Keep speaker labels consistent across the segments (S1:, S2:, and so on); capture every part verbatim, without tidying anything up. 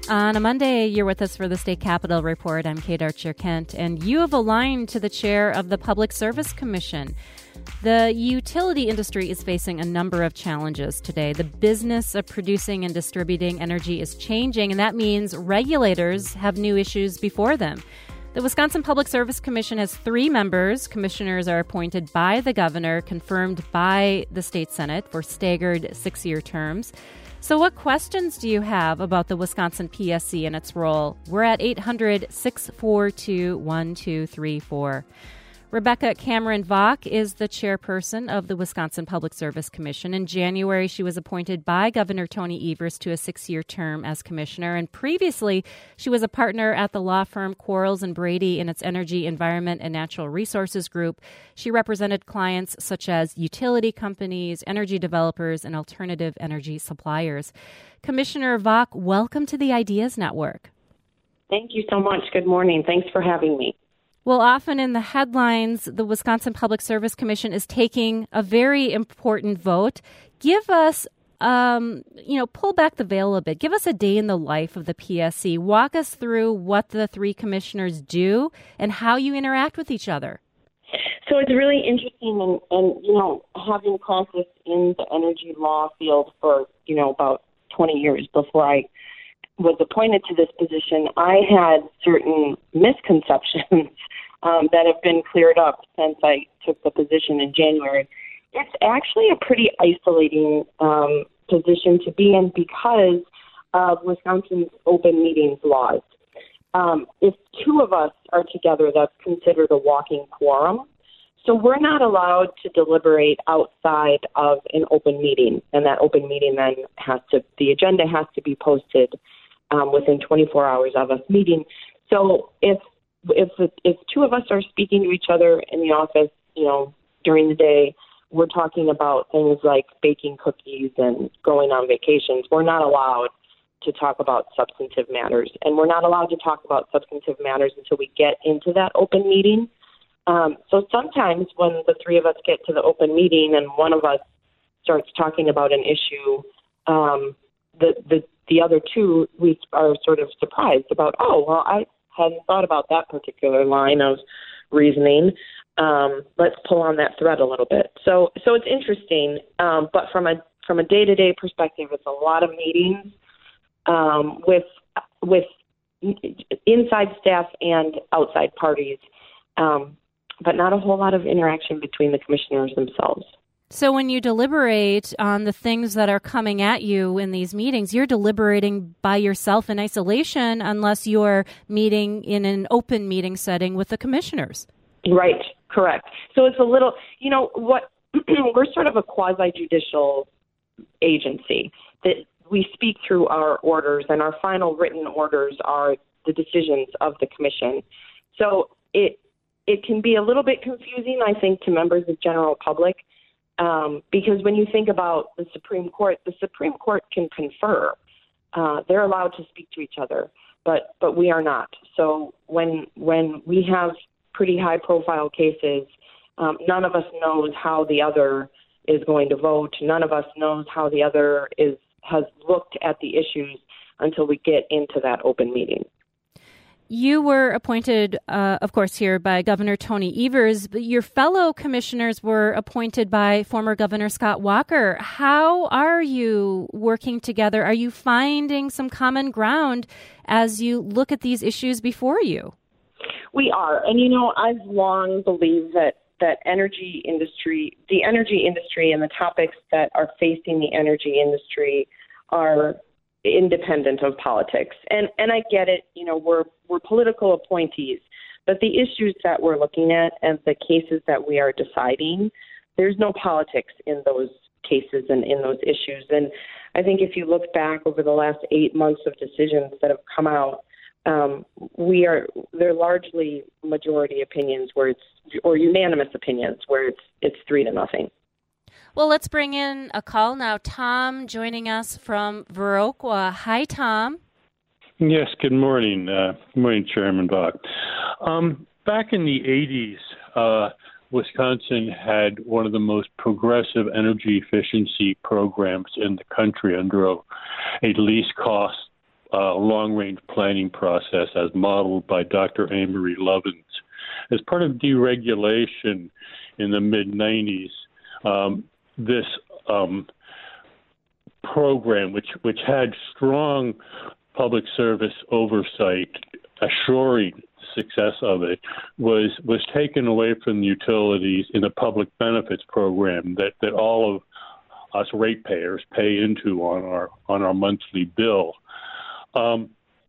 S1: On a Monday, you're with us for the State Capitol Report. I'm Kate Archer-Kent, and you have aligned to the chair of the Public Service Commission. The utility industry is facing a number of challenges today. The business of producing and distributing energy is changing, and that means regulators have new issues before them. The Wisconsin Public Service Commission has three members. Commissioners are appointed by the governor, confirmed by the state Senate for staggered six-year terms. So what questions do you have about the Wisconsin P S C and its role? We're at eight hundred, six four two, one two three four. Rebecca Cameron Vaught is the chairperson of the Wisconsin Public Service Commission. In January, she was appointed by Governor Tony Evers to a six-year term as commissioner. And previously, she was a partner at the law firm Quarles and Brady in its Energy, Environment, and Natural Resources Group. She represented clients such as utility companies, energy developers, and alternative energy suppliers. Commissioner Vaught, welcome to the Ideas Network.
S2: Thank you so much. Good morning. Thanks for having me.
S1: Well, often in the headlines, the Wisconsin Public Service Commission is taking a very important vote. Give us, um, you know, pull back the veil a bit. Give us a day in the life of the P S C. Walk us through what the three commissioners do and how you interact with each other.
S2: So it's really interesting, and, and you know, having practiced in the energy law field for, you know, about twenty years before I was appointed to this position, I had certain misconceptions um, that have been cleared up since I took the position in January. It's actually a pretty isolating um, position to be in because of Wisconsin's open meetings laws. Um, if two of us are together, that's considered a walking quorum. So we're not allowed to deliberate outside of an open meeting, and that open meeting then has to, the agenda has to be posted Um, within twenty-four hours of us meeting. So if if if two of us are speaking to each other in the office, you know, during the day, we're talking about things like baking cookies and going on vacations. We're not allowed to talk about substantive matters, and we're not allowed to talk about substantive matters until we get into that open meeting. Um, so sometimes when the three of us get to the open meeting and one of us starts talking about an issue, um, the the The other two, we are sort of surprised about, oh, well, I hadn't thought about that particular line of reasoning. Um, let's pull on that thread a little bit. So so it's interesting, um, but from a from a day-to-day perspective, it's a lot of meetings um, with with inside staff and outside parties, um, but not a whole lot of interaction between the commissioners themselves.
S1: So when you deliberate on the things that are coming at you in these meetings, you're deliberating by yourself in isolation unless you're meeting in an open meeting setting with the commissioners.
S2: Right, correct. So it's a little, you know, what we're sort of a quasi-judicial agency that we speak through our orders, and our final written orders are the decisions of the commission. So it it can be a little bit confusing, I think, to members of the general public. Um, because when you think about the Supreme Court, the Supreme Court can confer. Uh, they're allowed to speak to each other, but but we are not. So when when we have pretty high-profile cases, um, none of us knows how the other is going to vote. None of us knows how the other is has looked at the issues until we get into that open meeting.
S1: You were appointed, uh, of course, here by Governor Tony Evers, but your fellow commissioners were appointed by former Governor Scott Walker. How are you working together? Are you finding some common ground as you look at these issues before you?
S2: We are. And, you know, I've long believed that, that energy industry, the energy industry and the topics that are facing the energy industry are independent of politics. And and I get it, you know, we're we're political appointees, but the issues that we're looking at and the cases that we are deciding, there's no politics in those cases and in those issues. And I think if you look back over the last eight months of decisions that have come out, um, we are they're largely majority opinions where it's or unanimous opinions where it's it's three to nothing.
S1: Well, let's bring in a call now. Tom joining us from Viroqua. Hi, Tom.
S3: Yes, good morning. Uh, good morning, Chairman Vaught. Um, back in the eighties, uh, Wisconsin had one of the most progressive energy efficiency programs in the country under a, a least cost uh, long-range planning process as modeled by Doctor Amory Lovins. As part of deregulation in the mid nineties, um, this um, program, which, which had strong public service oversight, assuring success of it, was was taken away from the utilities in the public benefits program that, that all of us ratepayers pay into on our on our monthly bill. Um,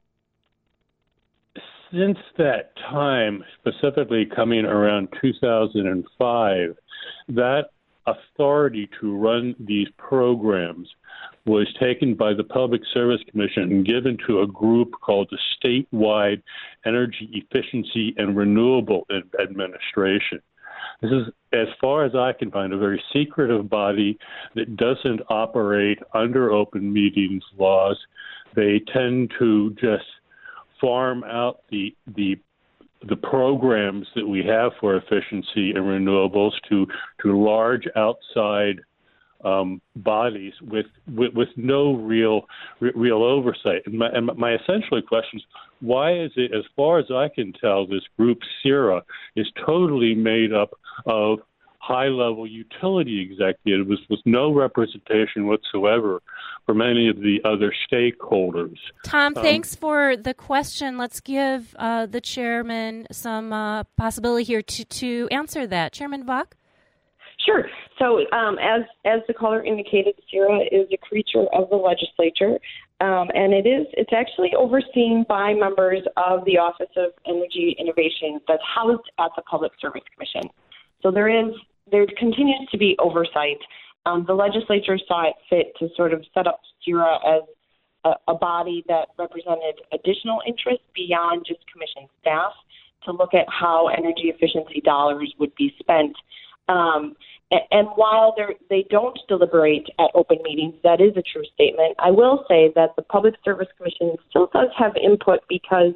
S3: since that time, specifically coming around two thousand five, that authority to run these programs was taken by the Public Service Commission and given to a group called the Statewide Energy Efficiency and Renewable Administration. This is, as far as I can find, a very secretive body that doesn't operate under open meetings laws. They tend to just farm out the the the programs that we have for efficiency and renewables to to large outside um, bodies with, with with no real real oversight. And my, and my essential question is, why is it, as far as I can tell, this group CERA is totally made up of high-level utility executives with, with no representation whatsoever from any of the other stakeholders?
S1: Tom, thanks um, for the question. Let's give uh, the chairman some uh, possibility here to, to answer that. Chairman Vok?
S2: Sure. So um, as as the caller indicated, CERA is a creature of the legislature, um, and it is it's actually overseen by members of the Office of Energy Innovation that's housed at the Public Service Commission. So there is there continues to be oversight. Um, the legislature saw it fit to sort of set up CERA as a, a body that represented additional interests beyond just commission staff to look at how energy efficiency dollars would be spent. Um, and, and while they don't deliberate at open meetings, that is a true statement. I will say that the Public Service Commission still does have input because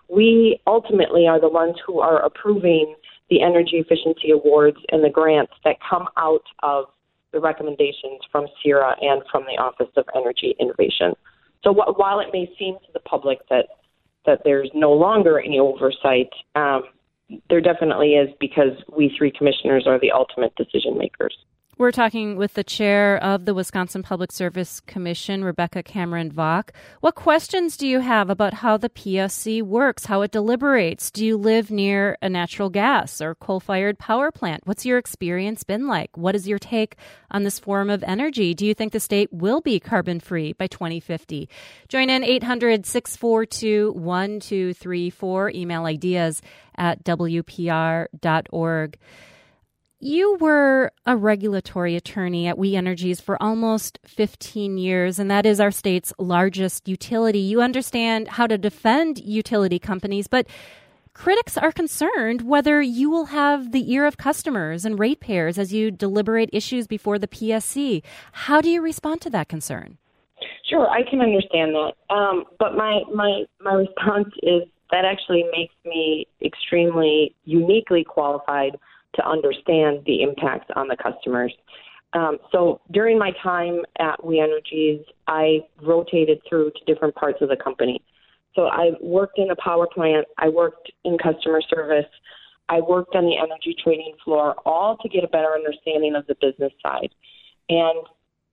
S2: we ultimately are the ones who are approving the energy efficiency awards and the grants that come out of the recommendations from CERA and from the Office of Energy Innovation. So wh- while it may seem to the public that that there's no longer any oversight, um, there definitely is, because we three commissioners are the ultimate decision makers.
S1: We're talking with the chair of the Wisconsin Public Service Commission, Rebecca Cameron Vok. What questions do you have about how the P S C works, how it deliberates? Do you live near a natural gas or coal-fired power plant? What's your experience been like? What is your take on this form of energy? Do you think the state will be carbon-free by twenty fifty? Join in eight hundred, six four two, one two three four. Email ideas at w p r dot org. You were a regulatory attorney at We Energies for almost fifteen years, and that is our state's largest utility. You understand how to defend utility companies, but critics are concerned whether you will have the ear of customers and ratepayers as you deliberate issues before the P S C. How do you respond to that concern?
S2: Sure, I can understand that. Um, but my, my, my response is that actually makes me extremely uniquely qualified to understand the impacts on the customers. Um, so during my time at We Energies, I rotated through to different parts of the company. So I worked in a power plant, I worked in customer service, I worked on the energy trading floor, all to get a better understanding of the business side. And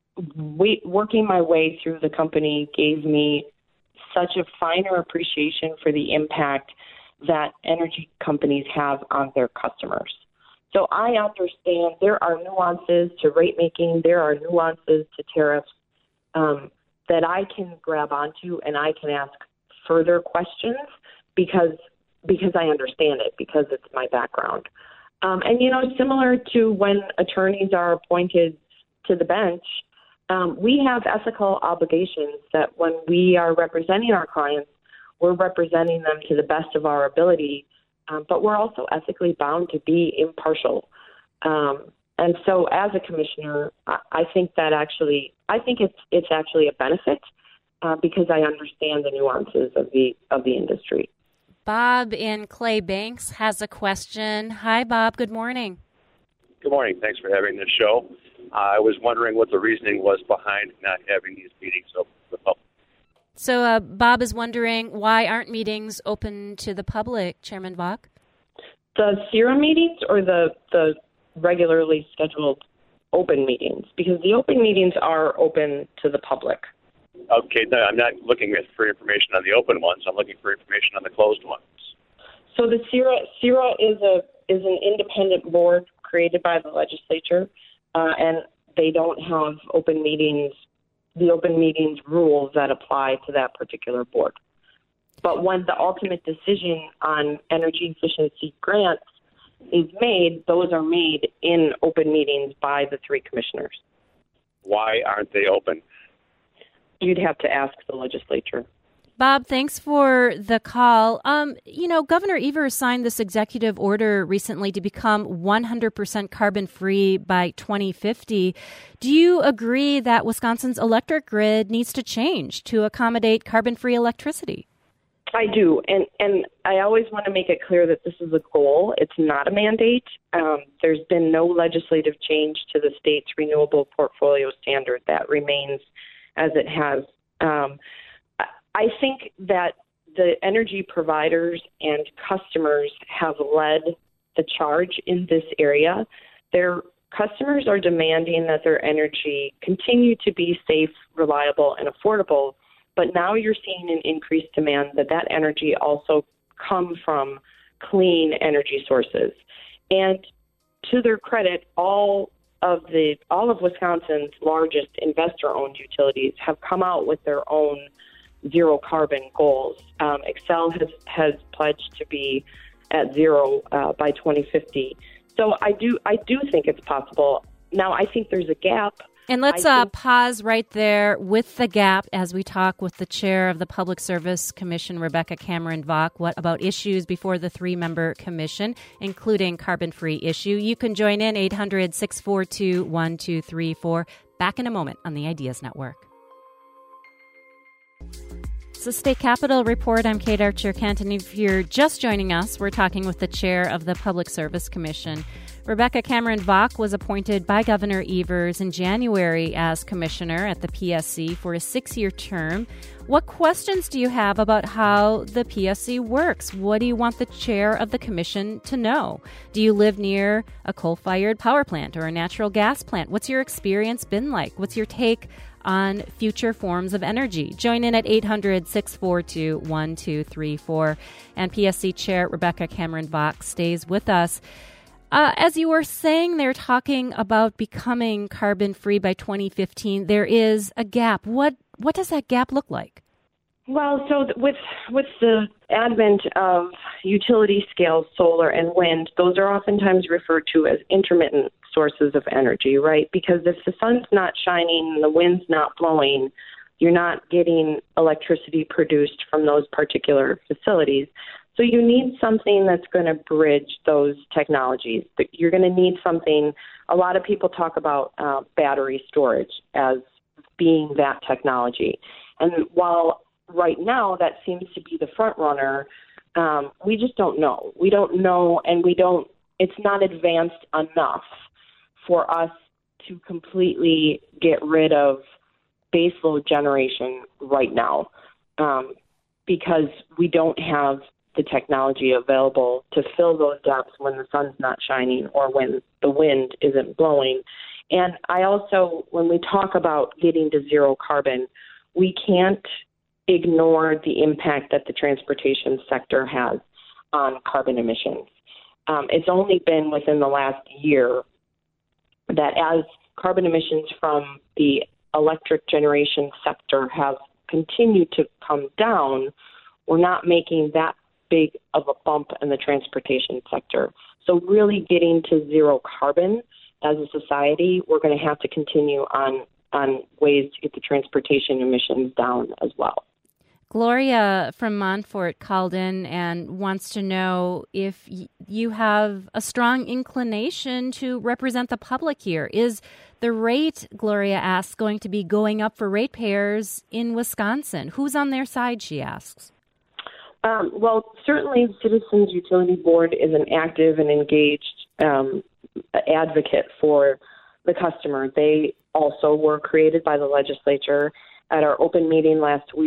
S2: we, working my way through the company gave me such a finer appreciation for the impact that energy companies have on their customers. So I understand there are nuances to rate making, there are nuances to tariffs um, that I can grab onto, and I can ask further questions because because I understand it, because it's my background. Um, and, you know, similar to when attorneys are appointed to the bench, um, we have ethical obligations that when we are representing our clients, we're representing them to the best of our ability. Um, but we're also ethically bound to be impartial. Um, and so as a commissioner, I, I think that actually, I think it's it's actually a benefit uh, because I understand the nuances of the of the industry.
S1: Bob in Clay Banks has a question. Hi, Bob. Good morning.
S4: Good morning. Thanks for having this show. Uh, I was wondering what the reasoning was behind not having these meetings open to the public.
S1: So uh, Bob is wondering, why aren't meetings open to the public, Chairman Vok?
S2: The C R A meetings or the, the regularly scheduled open meetings? Because the open meetings are open to the public.
S4: Okay, no, I'm not looking for information on the open ones. I'm looking for information on the closed ones.
S2: So the C R A, C R A is a is an independent board created by the legislature, uh, and they don't have open meetings, the open meetings rules that apply to that particular board. But when the ultimate decision on energy efficiency grants is made, those are made in open meetings by the three commissioners.
S4: Why aren't they open?
S2: You'd have to ask the legislature.
S1: Bob, thanks for the call. Um, you know, Governor Evers signed this executive order recently to become one hundred percent carbon-free by twenty fifty. Do you agree that Wisconsin's electric grid needs to change to accommodate carbon-free electricity?
S2: I do, and, and I always want to make it clear that this is a goal. It's not a mandate. Um, there's been no legislative change to the state's renewable portfolio standard. That remains as it has. Um, I think that the energy providers and customers have led the charge in this area. Their customers are demanding that their energy continue to be safe, reliable, and affordable. But now you're seeing an increased demand that that energy also come from clean energy sources. And to their credit, all of the all of Wisconsin's largest investor-owned utilities have come out with their own zero carbon goals. Um, Xcel has has pledged to be at zero uh, by twenty fifty. So I do I do think it's possible. Now I think there's a gap.
S1: And let's uh, pause right there with the gap as we talk with the chair of the Public Service Commission, Rebecca Cameron Vok, what about issues before the three-member commission, including carbon-free issue. You can join in eight hundred, six four two, one two three four. Back in a moment on the Ideas Network. It's the State Capitol Report. I'm Kate Archer-Kent, and if you're just joining us, we're talking with the chair of the Public Service Commission. Rebecca Cameron Vok was appointed by Governor Evers in January as commissioner at the P S C for a six-year term. What questions do you have about how the P S C works? What do you want the chair of the commission to know? Do you live near a coal-fired power plant or a natural gas plant? What's your experience been like? What's your take on future forms of energy? Join in at eight hundred, six four two, one two three four. And P S C Chair Rebecca Cameron Vok stays with us. Uh, as you were saying, they're talking about becoming carbon-free by twenty fifteen. There is a gap. What what does that gap look like?
S2: Well, so with with the advent of utility-scale solar and wind, those are oftentimes referred to as intermittent sources of energy, right? Because if the sun's not shining and the wind's not blowing, you're not getting electricity produced from those particular facilities. So you need something that's going to bridge those technologies. You're going to need something. A lot of people talk about uh, battery storage as being that technology. And while right now that seems to be the front runner, um, we just don't know. We don't know, and we don't. It's not advanced enough for us to completely get rid of baseload generation right now, um, because we don't have the technology available to fill those gaps when the sun's not shining or when the wind isn't blowing. And I also, when we talk about getting to zero carbon, we can't ignore the impact that the transportation sector has on carbon emissions. Um, it's only been within the last year that as carbon emissions from the electric generation sector have continued to come down, we're not making that big of a bump in the transportation sector. So really getting to zero carbon as a society, we're going to have to continue on, on ways to get the transportation emissions down as well.
S1: Gloria from Montfort called in and wants to know if y- you have a strong inclination to represent the public here. Is the rate, Gloria asks, going to be going up for ratepayers in Wisconsin? Who's on their side, she asks?
S2: Um, well, certainly the Citizens Utility Board is an active and engaged um, advocate for the customer. They also were created by the legislature. At our open meeting last week,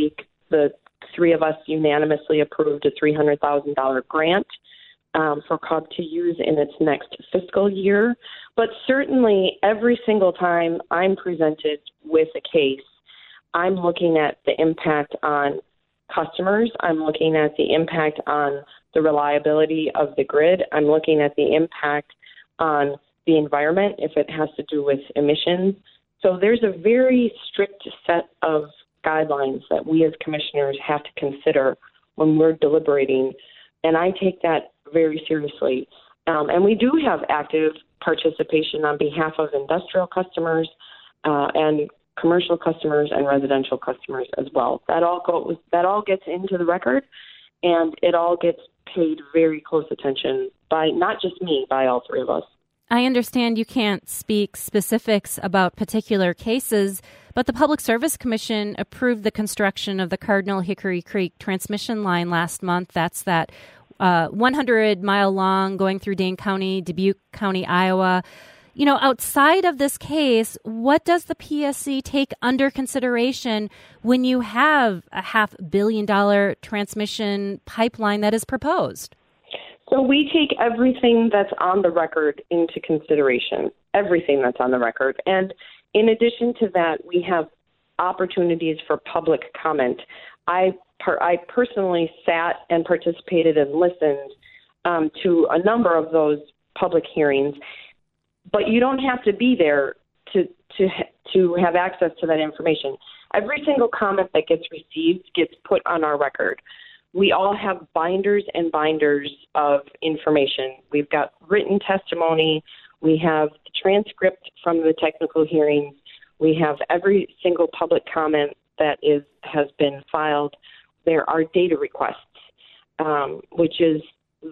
S2: the three of us unanimously approved a three hundred thousand dollars grant um, for C U B to use in its next fiscal year. But certainly every single time I'm presented with a case, I'm looking at the impact on customers. I'm looking at the impact on the reliability of the grid. I'm looking at the impact on the environment if it has to do with emissions. So there's a very strict set of guidelines that we as commissioners have to consider when we're deliberating, and I take that very seriously. Um, and we do have active participation on behalf of industrial customers uh, and commercial customers and residential customers as well. That all goes, that all gets into the record, and it all gets paid very close attention by not just me, by all three of us.
S1: I understand you can't speak specifics about particular cases, but the Public Service Commission approved the construction of the Cardinal Hickory Creek transmission line last month. That's that uh, one hundred mile long going through Dane County, Dubuque County, Iowa. You know, outside of this case, what does the P S C take under consideration when you have a half billion dollar transmission pipeline that is proposed?
S2: So we take everything that's on the record into consideration, everything that's on the record. And in addition to that, we have opportunities for public comment. I per- I personally sat and participated and listened um, to a number of those public hearings, but you don't have to be there to to to have access to that information. Every single comment that gets received gets put on our record. We all have binders and binders of information. We've got written testimony. We have the transcript from the technical hearings. We have every single public comment that is has been filed. There are data requests, um, which is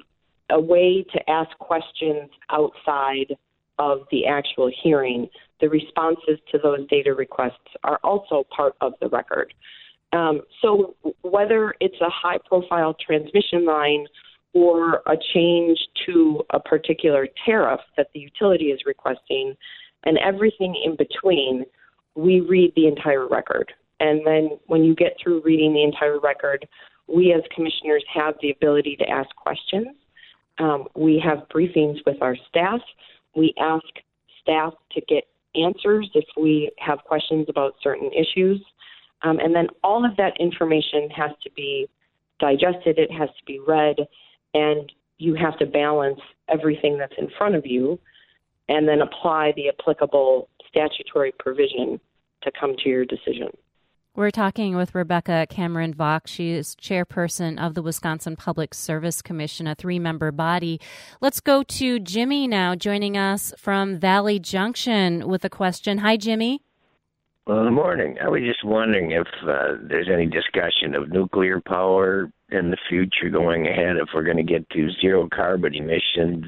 S2: a way to ask questions outside of the actual hearing. The responses to those data requests are also part of the record. Um, so whether it's a high-profile transmission line or a change to a particular tariff that the utility is requesting, and everything in between, we read the entire record. And then when you get through reading the entire record, we as commissioners have the ability to ask questions. Um, we have briefings with our staff. We ask staff to get answers if we have questions about certain issues. Um, and then all of that information has to be digested, it has to be read, and you have to balance everything that's in front of you and then apply the applicable statutory provision to come to your decision.
S1: We're talking with Rebecca Cameron Vaught. She is chairperson of the Wisconsin Public Service Commission, a three-member body. Let's go to Jimmy now, joining us from Valley Junction with a question. Hi, Jimmy.
S5: Well, good morning. I was just wondering if uh, there's any discussion of nuclear power in the future going ahead, if we're going to get to zero carbon emissions.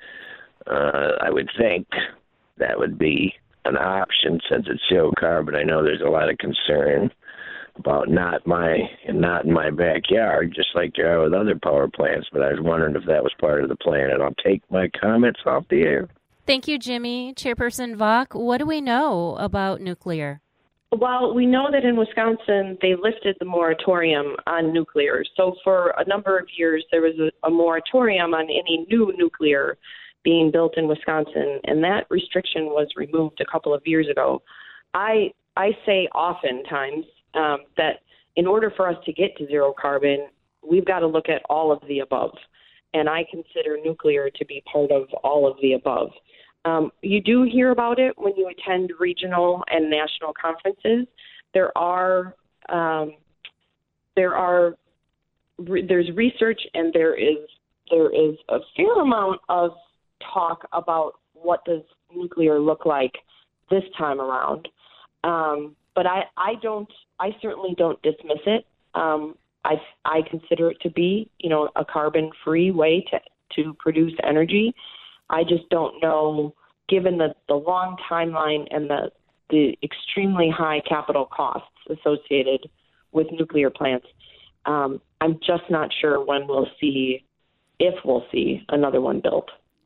S5: Uh, I would think that would be an option since it's zero carbon. I know there's a lot of concern about not my not in my backyard, just like there are with other power plants, but I was wondering if that was part of the plan, and I'll take my comments off the air.
S1: Thank you, Jimmy. Chairperson Vaught, what do we know about nuclear?
S2: Well, we know that in Wisconsin, they lifted the moratorium on nuclear. So for a number of years, there was a, a moratorium on any new nuclear being built in Wisconsin, and that restriction was removed a couple of years ago. I I say oftentimes um, that in order for us to get to zero carbon, we've got to look at all of the above, and I consider nuclear to be part of all of the above. Um, you do hear about it when you attend regional and national conferences. There are um, there are re- there's research and there is there is a fair amount of talk about what does nuclear look like this time around. Um, but I, I don't I certainly don't dismiss it. Um, I I consider it to be, you know, a carbon-free way to to produce energy. I just don't know, given the, the long timeline and the the extremely high capital costs associated with nuclear plants, um, I'm just not sure when we'll see, if we'll see, another one built.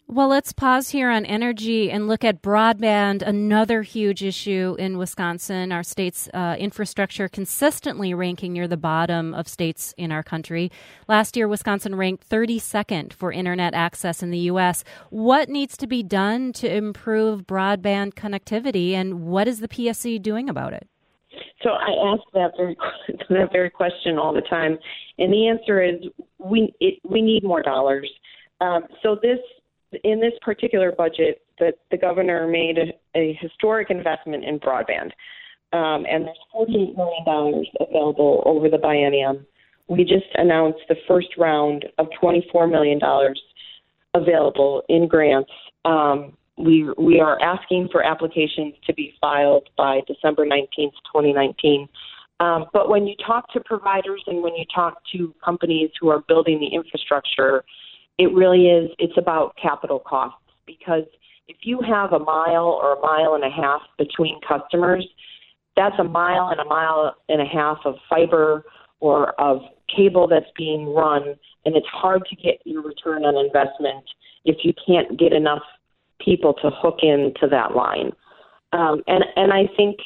S1: Well, let's pause here on energy and look at broadband, another huge issue in Wisconsin. Our state's uh, infrastructure consistently ranking near the bottom of states in our country. Last year, Wisconsin ranked thirty-second for internet access in the U S. What needs to be done to improve broadband connectivity, and what is the P S C doing about it?
S2: So I ask that very that very question all the time, and the answer is we it, we need more dollars. Um, so this. In this particular budget, the, the governor made a, a historic investment in broadband, um, and there's forty-eight million dollars available over the biennium. We just announced the first round of twenty-four million dollars available in grants. Um, we we are asking for applications to be filed by December nineteenth, twenty nineteen. Um, but when you talk to providers and when you talk to companies who are building the infrastructure, it really is, it's about capital costs, because if you have a mile or a mile and a half between customers, that's a mile and a mile and a half of fiber or of cable that's being run, and it's hard to get your return on investment if you can't get enough people to hook into that line. Um, and, and I think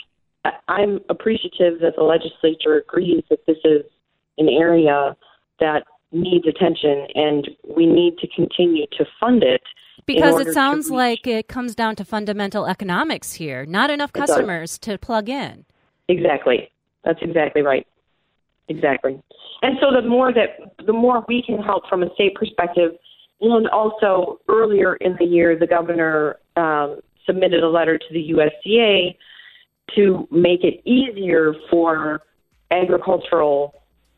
S2: I'm appreciative that the legislature agrees that this is an area that needs attention, and we need to continue to fund it.
S1: Because it sounds like it comes down to fundamental economics here. Not enough customers to plug in.
S2: Exactly. That's exactly right. Exactly. And so the more that the more we can help from a state perspective, and also earlier in the year, the governor um, submitted a letter to the U S D A to make it easier for agricultural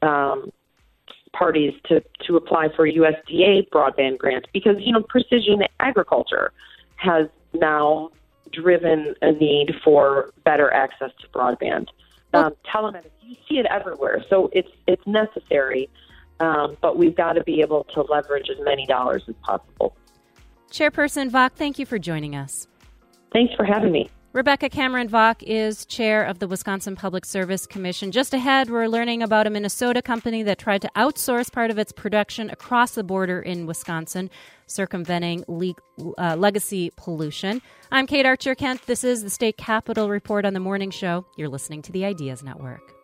S2: um parties to, to apply for U S D A broadband grants, because, you know, precision agriculture has now driven a need for better access to broadband. Um, telemedicine, you see it everywhere, so it's it's necessary, um, but we've got to be able to leverage as many dollars as possible.
S1: Chairperson Vach, thank you for joining us.
S2: Thanks for having me.
S1: Rebecca Cameron Vach is chair of the Wisconsin Public Service Commission. Just ahead, we're learning about a Minnesota company that tried to outsource part of its production across the border in Wisconsin, circumventing le- uh, legacy pollution. I'm Kate Archer-Kent. This is the State Capitol Report on the Morning Show. You're listening to the Ideas Network.